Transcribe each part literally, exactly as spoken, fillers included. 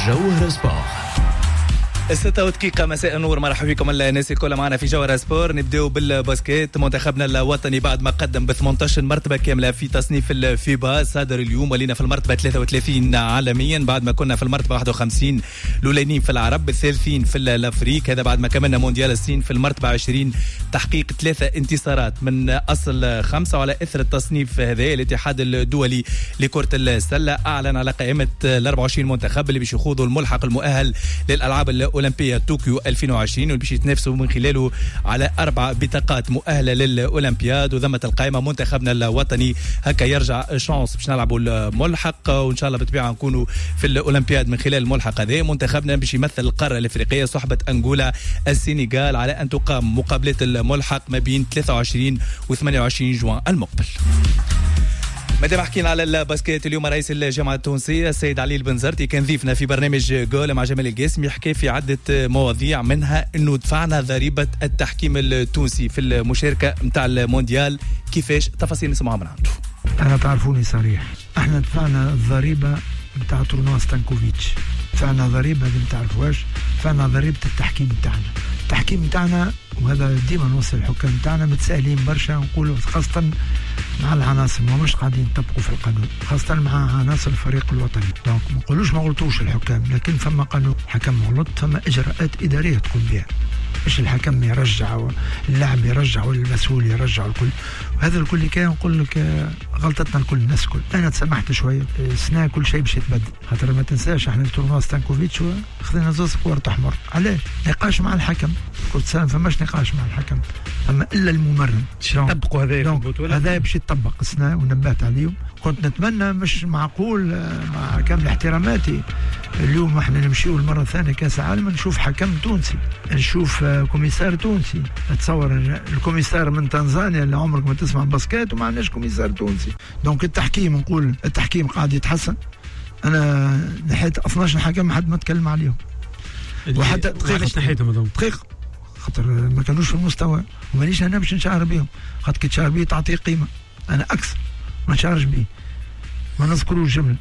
جوهر سبور. الستة ودقيقة مساء النور، مرحبا بكم الناس الكل معنا في جوهر سبور. نبداو بالباسكيت. منتخبنا الوطني بعد ما قدم ب ثمانية عشر مرتبة كاملة في تصنيف الفيبا صادر اليوم، ولينا في المرتبة ثلاثة وثلاثين عالميا بعد ما كنا في المرتبة واحد وخمسين الأولانيين في العرب، الثالثين في الأفريق، هذا بعد ما كملنا مونديال الصين في المرتبة عشرين، تحقيق ثلاثة انتصارات من أصل خمسة. وعلى إثر التصنيف هذا الاتحاد الدولي لكرة السلة أعلن على قائمة ال أربعة وعشرين منتخب اللي باش يخوضوا الملحق المؤهل للألعاب الأولمبية طوكيو ألفين وعشرين، واللي باش يتنافسوا من خلاله على أربع بطاقات مؤهلة للأولمبياد. وذمت القائمة منتخبنا الوطني هكا يرجع شانس باش نلعبوا الملحق، وإن شاء الله بالطبيعة نكونوا في الأولمبياد من خلال الملحق هذا. منتخبنا باش يمثل القارة الأفريقية صحبة أنغولا السنغال على أن تقام مقابلة الملحق ما بين ثلاثة وعشرين و ثمانية وعشرين جوان المقبل. مادام حكينا على الباسكيت، اليوم رئيس الجامعة التونسية السيد علي البنزرتي كان ضيفنا في برنامج جول مع جمال القاسم، يحكي في عدة مواضيع، منها انه دفعنا ضريبة التحكيم التونسي في المشاركة نتاع المونديال. كيفاش؟ تفاصيل نسمعها من عنده. انا تعرفوني صريح، احنا دفعنا الضريبة نتاع تورنوا ستانكوفيتش، دفعنا ضريبة اللي ما تعرفوهاش، دفعنا ضريبة التحكيم نتاعنا. التحكيم نتاعنا، وهذا ديما نوصل الحكام نتاعنا متسائلين برشا، نقولوا خاصة مع العناصر ما مش قاعدين يطبقوا في القانون، خاصة مع عناصر الفريق الوطني. دونك ما نقولوش ما غلطوش الحكام، لكن فما قانون، حكم غلط فما إجراءات إدارية تقوم بها، مش الحكم يرجع واللاعب يرجع والمسؤول يرجع الكل. وهذا الكل كان نقول لك غلطتنا الكل، الناس الكل. انا تسامحت شويه، سنة كل شيء باش يتبدل، خاطر ما تنساش احنا التورنوا ستانكوفيتش خذينا زوز كوارت احمر. علاش؟ نقاش مع الحكم، كنت سنة فماش نقاش مع الحكم، اما الا الممرن طبقوا هذا في البطوله، هذا باش يطبق السنة ونبهت عليهم. كنت نتمنى، مش معقول مع كامل احتراماتي اليوم احنا نمشيو المره الثانيه كاس العالم نشوف حكم تونسي، نشوف كوميسار تونسي. تصور الكوميسار من تنزانيا اللي عمرك ما تسمع باسكيت وما عندناش كوميسار تونسي. دونك التحكيم، نقول التحكيم قاعد يتحسن. انا نحيت اثناش حكم حد ما تكلم عليهم، وحتى دقيقه نحيتهم هذوم دقيقه خاطر ما كانوش في المستوى، ومانيش انا باش نشعر بهم، خاطر كي تشعر بيه تعطيه قيمه، انا اكثر ما نشعرش بيه، ما نذكروش جمله.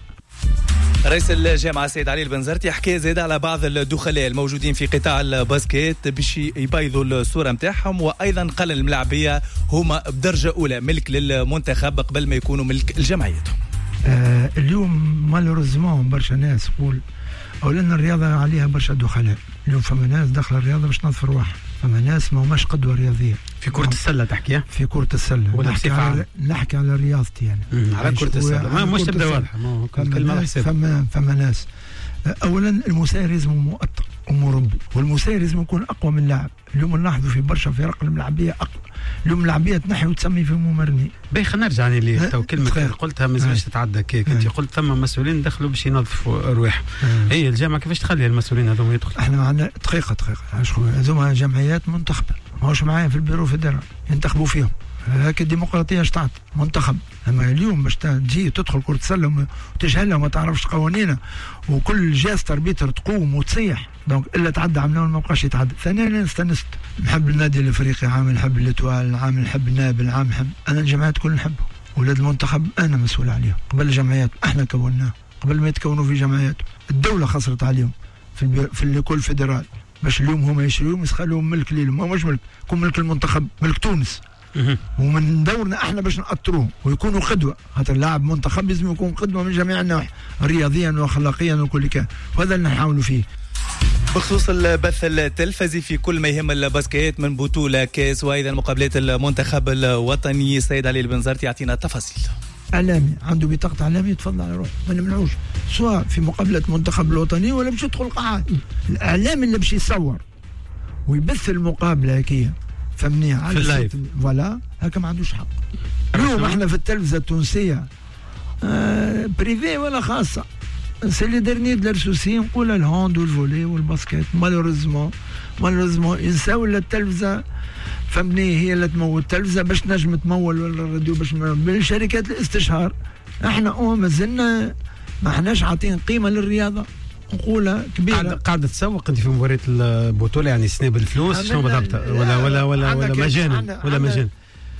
رئيس الجامعة السيد علي البنزرتي حكى زاد على بعض الدخلاء الموجودين في قطاع الباسكيت باش يبيضوا الصورة متاعهم، وأيضا قال الملاعبية هما بدرجة أولى ملك للمنتخب قبل ما يكونوا ملك الجمعيتهم. آه اليوم مالوريزمون برشا ناس تقول أولا الرياضة عليها برشا دخلاء. اليوم فما ناس داخل الرياضة باش تنظف رواحها، فما ناس ما هماش قدوة رياضية في كرة السلة. تحكيها في كرة السلة، نحكي على نحكي على رياضتي يعني على كرة السلة، ما مش تبدا واضحة. فما, فما فما ناس أولا المسير لازم مؤطر ومربي، والمسير لازم يكون أقوى من اللاعب. اليوم نلاحظوا في برشا فرق الملاعبية أقوى، اليوم الملاعبية تنحي وتسمي في ممرني. باهي خلينا نرجع لي تو كلمة قلتها ما زالش تتعدى كيك. انت قلت ثم مسؤولين دخلوا باش ينظفوا رواحهم، هي الجامعة كيفاش تخلي المسؤولين هذوما يدخلوا؟ احنا معنا دقيقة دقيقة هذوما جمعيات منتخبة، ماهوش معايا في البيرو فيدرال ينتخبوا فيهم، هاك الديمقراطية اشتعت منتخب. اما اليوم باش تجي تدخل كرة السلة وتجهلها وما تعرفش قوانينها، وكل جهاز تربيتر تقوم وتصيح، دونك الا تعدى عملنا ما بقاش يتعدى. ثانيا انا استنست، نحب النادي الافريقي عام، نحب الاتوال عام، نحب النابل عام، نحب انا الجمعيات كل نحبهم. ولاد المنتخب انا مسؤول عليهم قبل الجمعيات، احنا كوناها قبل ما يتكونوا في جمعيات. الدولة خسرت عليهم في البي... في الليكول فيدرال باش اليوم هما يشريوهم يسخلوهم ملك ليهم، ما مش ملك، يكون ملك المنتخب، ملك تونس. ومن دورنا احنا باش نأطروهم ويكونوا قدوه، خاطر لاعب منتخب لازم يكون قدوه من جميع النواحي رياضيا واخلاقيا وكل كان، وهذا اللي نحاولوا فيه. بخصوص البث التلفزي في كل ما يهم الباسكيت من بطوله كاس وايضا مقابلات المنتخب الوطني، السيد علي البنزرتي يعطينا التفاصيل. اعلامي عنده بطاقه اعلامي يتفضل على روحه، ما نمنعوش سواء في مقابله المنتخب الوطني ولا باش يدخل قاعات. الاعلامي اللي باش يصور ويبث المقابله هكيه فهمني على اللايف فوالا هكا ما عندوش حق. اليوم احنا في التلفزه التونسيه آه بريفي ولا خاصه، سي لي ديرني دار سوسي نقول الهاند والفولي والباسكيت. مالوريزمون مالوريزمون ينساو التلفزه فهمني هي اللي تمول التلفزه باش تنجم تمول ولا الراديو باش بالشركات الاستشهار. احنا اه مازلنا ما احناش عاطين قيمه للرياضه، نقولها كبيره. قاعده تسوق انت في مباريات البطوله يعني سنه بالفلوس شنو بالضبط؟ ولا ولا ولا ولا مجانا ولا مجانا؟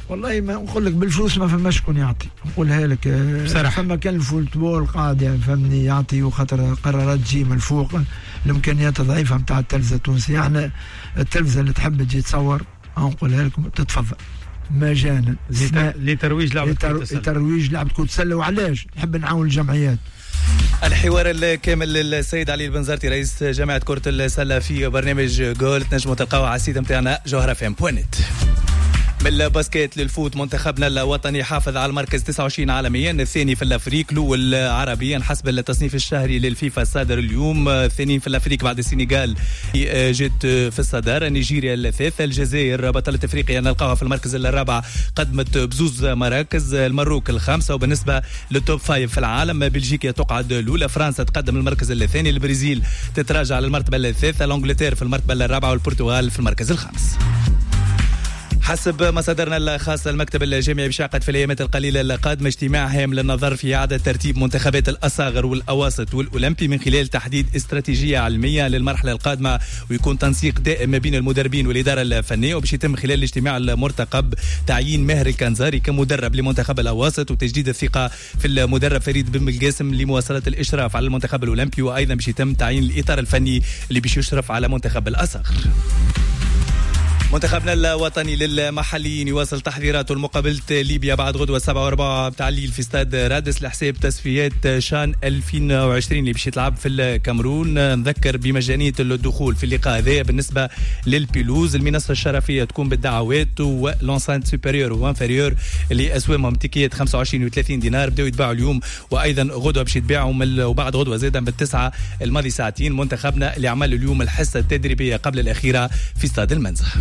والله ما نقول لك بالفلوس ما فماش شكون يعطي، نقولها لك بصراحه. فما كان الفوتبول قاعد فهمني يعطي وخاطر قرارات تجي من الفوق، الامكانيات ضعيفه نتاع التلفزه التونسيه. احنا التلفزه اللي تحب تجي تصور نقولها لكم تتفضل مجانا لترويج لعبه كره السله، لترويج لعبه كره السله. وعلاش نحب نعاون الجمعيات. الحوار الكامل للسيد علي البنزرتي رئيس جامعه كره السله في برنامج جول، تنجموا تلقاوه على السيت نتاعنا جوهره فام بوينت. من الباسكيت للفوت، منتخبنا الوطني حافظ على المركز تسعة وعشرين عالميا، الثاني في الافريق، الاول عربيا حسب التصنيف الشهري للفيفا الصادر اليوم، الثاني في الافريق بعد السنغال جت في الصداره، نيجيريا الثالثه، الجزائر بطله افريقيا نلقاها في المركز الرابع قدمت بزوز مراكز، المروك الخامسه. وبالنسبه للتوب فايف في العالم، بلجيكا تقعد الاولى، فرنسا تقدم المركز الثاني، البرازيل تتراجع للمرتبه الثالثه، الانجلترا في المرتبه الرابعه، والبرتغال في المركز الخامس. حسب مصادرنا الخاصة، المكتب الجامعي بيعقد في الأيامات القليلة القادمة اجتماع هام للنظر في إعادة ترتيب منتخبات الأصاغر والأواسط والأولمبي من خلال تحديد استراتيجية علمية للمرحلة القادمة، ويكون تنسيق دائم ما بين المدربين والإدارة الفنية. وباش يتم خلال الاجتماع المرتقب تعيين ماهر الكنزاري كمدرب لمنتخب الأواسط، وتجديد الثقة في المدرب فريد بن بالقاسم لمواصلة الإشراف على المنتخب الأولمبي. وأيضا باش يتم تعيين الإطار الفني اللي باش يشرف على منتخب الأصاغر. منتخبنا الوطني للمحليين يواصل تحضيراته لمقابلة ليبيا بعد غدوة سبعة وأربعة بتاع الليل في استاد رادس لحساب تصفيات شان ألفين وعشرين اللي باش يتلعب في الكاميرون. نذكر بمجانية الدخول في اللقاء هذا بالنسبة للبيلوز. المنصة الشرفية تكون بالدعوات، ولونسانت سوبيريور وانفيريور اللي أسوامهم تيكيات خمسة وعشرين وثلاثين دينار بدأوا يتباعوا اليوم، وأيضا غدوة باش يتباعوا وبعد غدوة زادا بالتسعة الماضي ساعتين. منتخبنا اللي عمل اليوم الحصة التدريبية قبل الأخيرة في استاد المنزه.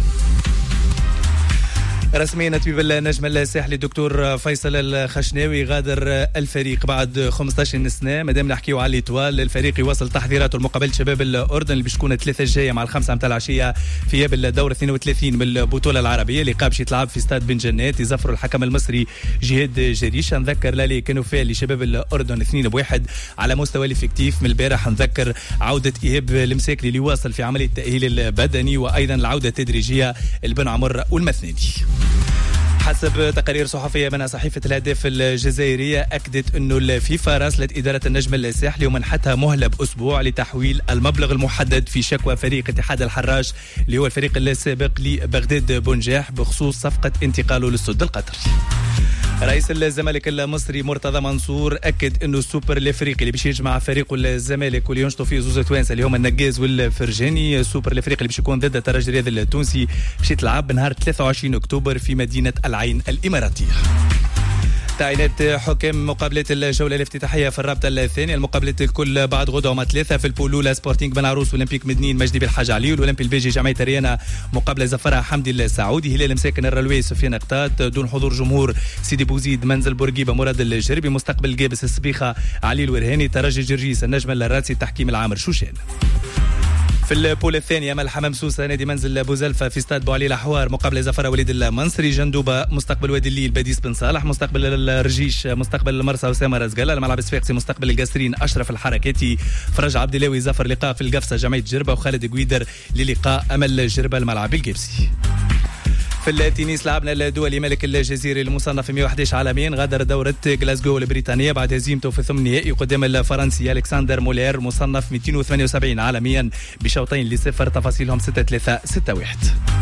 رسميا طبيب النجم الساحلي الدكتور فيصل الخشناوي غادر الفريق بعد خمسة عشر سنه. مادام نحكيو على الاطوال، الفريق يواصل تحضيراته لمقابله شباب الاردن اللي باش تكون الثلاثه الجايه مع الخمسه متاع العشيه في ياب الدور اثنين وثلاثين من البطوله العربيه اللي قابش يتلعب في استاد بن جنات. يزفروا الحكم المصري جهاد جريشه. نذكر لالي كانوا فيها لشباب الاردن اثنين بواحد على مستوى الافكتيف من البارح. نذكر عوده ايهاب المساكلي اللي واصل في عمليه التاهيل البدني، وايضا العوده التدريجيه البن عمر والمثني. حسب تقارير صحفية من صحيفة الهداف الجزائرية، أكدت أنه الفيفا راسلت إدارة النجم الساحلي ومنحتها مهلة بأسبوع لتحويل المبلغ المحدد في شكوى فريق اتحاد الحراش اللي هو الفريق السابق لبغداد بنجاح بخصوص صفقة انتقاله للسد القطري. رئيس الزمالك المصري مرتضى منصور أكد أنه السوبر الافريقي اللي باش يجمع فريق الزمالك واللي ينشطوا فيه زوز توانسه اللي هما النقاز والفرجاني، السوبر الافريقي اللي باش يكون ضد الترجي الرياضي التونسي، باش يتلعب نهار ثلاثة وعشرين أكتوبر في مدينة العين الإماراتية. تعيينات حكام مقابلات الجولة الافتتاحية في الرابطة الثانية. المقابلات الكل بعد غدوة مع ثلاثة في البولولا، سبورتينغ بن عروس والأولمبيك مدنين مجدي بالحاج علي، والأولمبي البيجي جمعية ريانا مقابلة زفرها حمدي السعودي، هلال مساكن الرلوي سفيان قطات دون حضور جمهور سيدي بوزيد منزل بورقيبة مراد الجربي، مستقبل جابس السبيخة علي الورهاني، ترجي جرجيس النجم الراسي التحكيم العامر شوشان. في البول الثانية مع الحمام سوسة نادي منزل بوزلفة في استاد بوعلي الحوار مقابل زفرة وليد المنصري، جندوبة مستقبل وادي الليل بديس بن صالح، مستقبل الرجيش مستقبل المرسى أسامة رزقلة، الملعب الصفاقسي مستقبل القاسرين أشرف الحركاتي، فرج عبد اللاوي زفر لقاء في القفصة جمعية جربة، وخالد قويدر للقاء أمل جربة الملعب القبسي. في التنس لعبنا الدولي ملك الجزيري المصنف مئة وأحد عشر عالميا غادر دورة غلاسكو البريطانية بعد هزيمته في ثمن نهائي قدام الفرنسي ألكسندر مولير مصنف مئتين وثمانية وسبعين عالميا بشوطين لصفر تفاصيلهم ستة ثلاثة ستة واحد.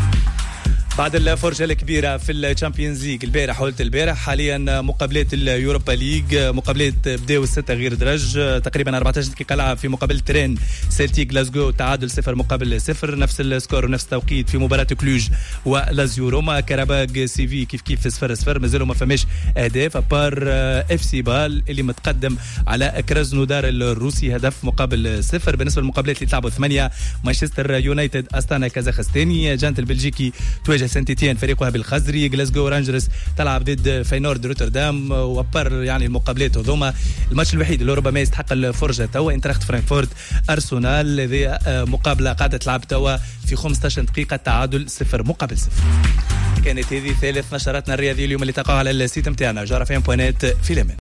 بعد الفرجة الكبيرة في الشامبيونز ليج البارح قلت البارح، حاليا مقابلات اليوروبا ليج مقابلات بداوا الستة غير درج، تقريبا أربعة عشر دقيقة لعب في مقابلة ترين سيلتيك غلاسكو تعادل صفر مقابل صفر، نفس السكور ونفس التوقيت في مباراة كلوج ولازيو روما. كرباغ سيفي كيف كيف صفر صفر، مازالوا ما فماش أهداف أبار اف سي بال اللي متقدم على كرازنودار الروسي هدف مقابل صفر. بالنسبة للمقابلات اللي تلعبوا ثمانية، مانشستر يونايتد أستانا كازاخستاني، جانت البلجيكي تواجه سانتيتيان فريقها بالخزري، غلاسكو رانجرز تلعب ضد فاينورد روتردام. وابر يعني المقابلات هذوما الماتش الوحيد اللي ربما يستحق الفرجه توا انتراخت فرانكفورت ارسنال، هذه مقابله قاعده تلعب توا في خمسة عشر دقيقه تعادل صفر مقابل صفر. كانت هذه ثالث نشراتنا الرياضيه اليوم اللي تقع على السيت نتاعنا جارة فين بوينات في اليمن.